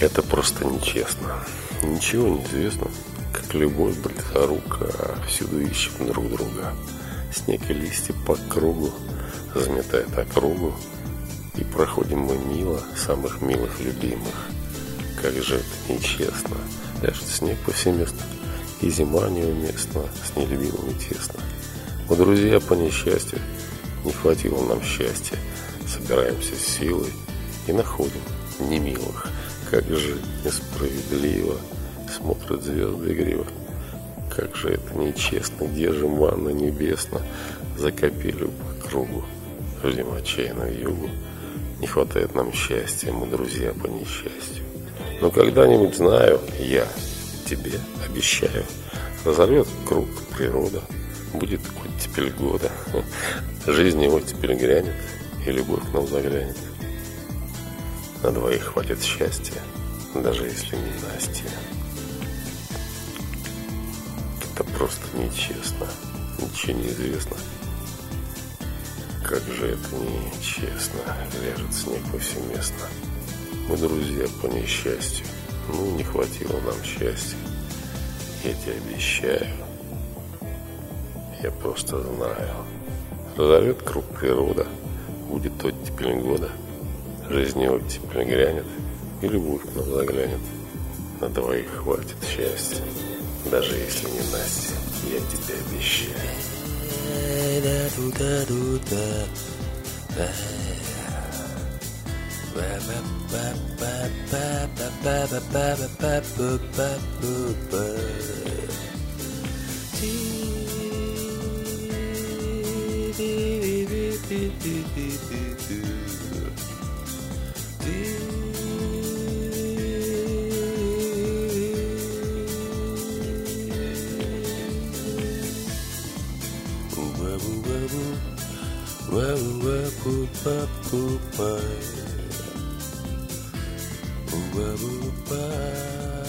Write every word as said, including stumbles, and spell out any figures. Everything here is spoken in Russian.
Это просто нечестно. Ничего не известно, как любовь близорука, всюду ищем друг друга. Снег и листья по кругу заметает округу, и проходим мы мило самых милых любимых. Как же это нечестно. Ляжет снег повсеместно, и зима неуместна, с нелюбимыми тесно. Мы друзья по несчастью, не хватило нам счастья. Собираемся с силой и находим немилых. Как же несправедливо смотрят звезды игриво. Как же это нечестно, где же манна небесна? За капелю по кругу ждем отчаянно югу. Не хватает нам счастья, мы друзья по несчастью. Но когда-нибудь, знаю, я тебе обещаю, разорвет круг природа, будет оттепель года. Жизнь его теперь грянет, и любовь к нам заглянет. На двоих хватит счастья, даже если не Настя. Это просто нечестно, ничего не известно. Как же это нечестно, ляжет снег повсеместно. Мы друзья по несчастью, ну не хватило нам счастья. Я тебе обещаю, я просто знаю. Разорвет круг природа, будет оттепель года. Жизнь его теперь грянет, и любовь к нам заглянет. На двоих хватит счастья, даже если не Настя, я тебе обещаю. Bye.